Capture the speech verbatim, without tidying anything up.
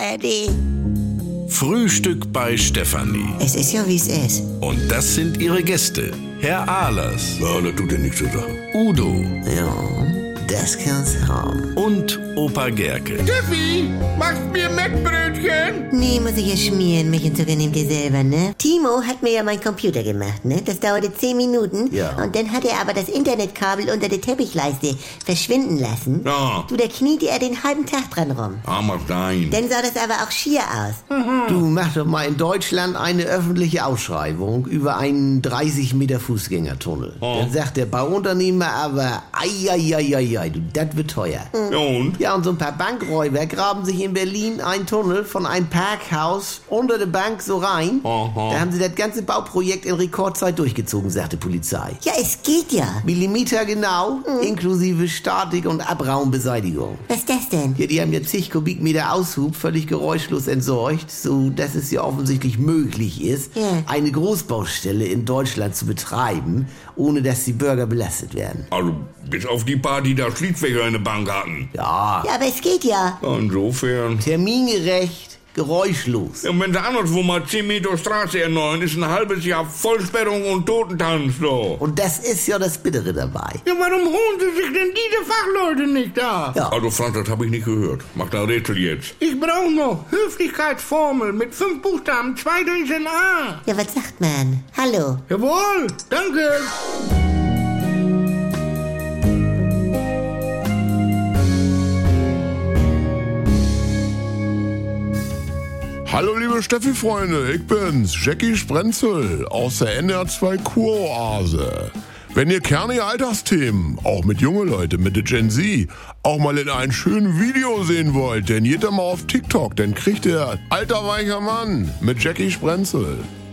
A R D. Frühstück bei Stefanie. Es ist ja, wie es ist. Und das sind ihre Gäste. Herr Ahlers. Ja, das tut ja nichts zur Sache. Udo. Ja, das kann's haben. Und Opa Gerke. Steffi, machst mir Mettbrötchen? Nee, muss ich ja schmieren. Milch und Zucker nehmt ihr selber, ne? Timo hat mir ja meinen Computer gemacht, ne? Das dauerte zehn Minuten. Ja. Und dann hat er aber das Internetkabel unter der Teppichleiste verschwinden lassen. Ja. Du, da kniete er den halben Tag dran rum. Armer Stein. Dann sah das aber auch schier aus. Du, mach doch mal in Deutschland eine öffentliche Ausschreibung über einen dreißig Meter Fußgängertunnel. Oh. Dann sagt der Bauunternehmer aber, ei, ei, ei, ei, ei, du, das wird teuer. Ja, und? Ja, und so ein paar Bankräuber graben sich in Berlin einen Tunnel von einem Parkhaus unter der Bank so rein. Aha. Da haben sie das ganze Bauprojekt in Rekordzeit durchgezogen, sagte Polizei. Ja, es geht ja. Millimeter genau, inklusive Statik und Abraumbeseitigung. Was ist das denn? Ja, die haben ja zig Kubikmeter Aushub völlig geräuschlos entsorgt, so dass es ja offensichtlich möglich ist, Ja. eine Großbaustelle in Deutschland zu betreiben, ohne dass die Bürger belastet werden. Also, bis auf die paar, die da Schließfächer in der Bank hatten. Ja, Ja, aber es geht ja. Ja, insofern. termingerecht, geräuschlos. Ja, und wenn sie anderswo mal zehn Meter Straße erneuern, ist ein halbes Jahr Vollsperrung und Totentanz so. Und das ist ja das Bittere dabei. Ja, warum holen Sie sich denn diese Fachleute nicht da? Ja. Also, Franz, das habe ich nicht gehört. Mach da ein Rätsel jetzt. Ich brauche noch Höflichkeitsformel mit fünf Buchstaben, zwei durch ein A. Ja, was sagt man? Hallo. Jawohl, danke. Hallo liebe Steffi-Freunde, ich bin's, Jackie Sprenzel aus der N R zwei Kuroase. Wenn ihr kernige Alltagsthemen, auch mit junge Leute, mit der Gen Z, auch mal in einem schönen Video sehen wollt, dann geht da mal auf TikTok, dann kriegt ihr Alter weicher Mann mit Jackie Sprenzel.